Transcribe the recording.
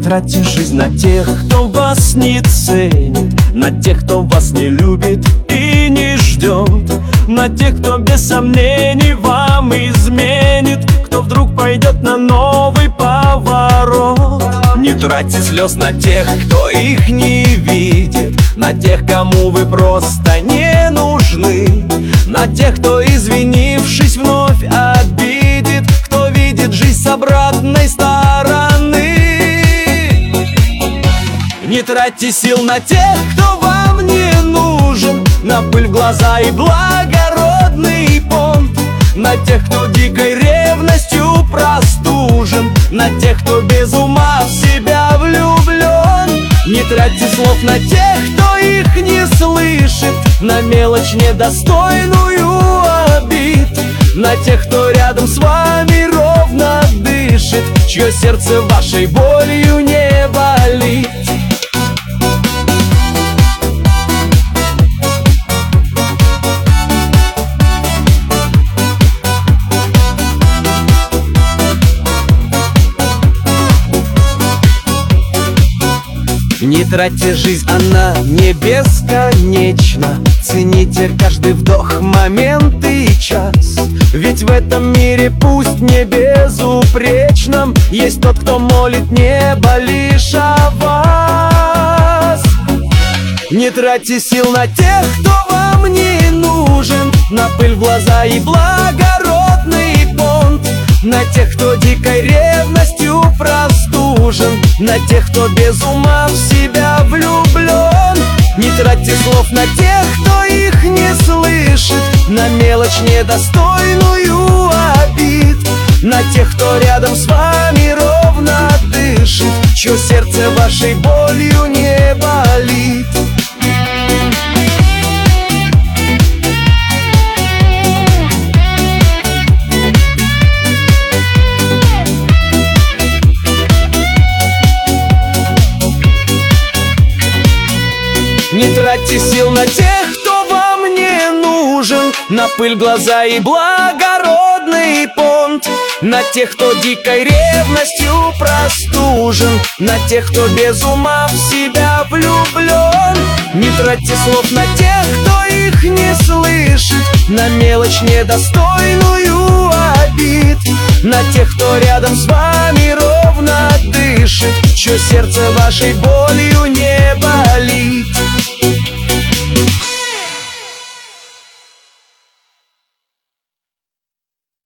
тратьте жизнь на тех, кто вас не ценит, на тех, кто вас не любит и не ждет, на тех, кто без сомнений вам изменит, кто вдруг пойдет на новый поворот. Не тратьте слез на тех, кто их не видит, на тех, кому вы просто не нужны, на тех, кто, извинившись, вновь обидит, кто видит жизнь с обратной стороны. Не тратьте сил на тех, кто вам не нужен, на пыль в глаза и благородный понт, на тех, кто дикой ревностью простужен, на тех, кто без ума в себя влюблен. Не тратьте слов на тех, кто их не слышит, на мелочь недостойную обид, на тех, кто рядом с вами ровно дышит, чье сердце вашей болью не болит. Не тратьте жизнь, она не бесконечна, цените каждый вдох, момент и час. Ведь в этом мире, пусть не безупречном, есть тот, кто молит небо лишь о вас. Не тратьте сил на тех, кто вам не нужен, на пыль в глаза и благородный понт, на тех, кто дикой ревностью простужен, на тех, кто без ума в себя влюблен. Не тратьте слов на тех, кто их не слышит, на мелочь недостойную обид, на тех, кто рядом с вами ровно дышит, чье сердце вашей болью не болит. Не тратьте сил на тех, кто вам не нужен, на пыль в глаза и благородный понт, на тех, кто дикой ревностью простужен, на тех, кто без ума в себя влюблен. Не тратьте слов на тех, кто их не слышит, на мелочь недостойную обид, на тех, кто рядом с вами ровно дышит, чье сердце вашей болью не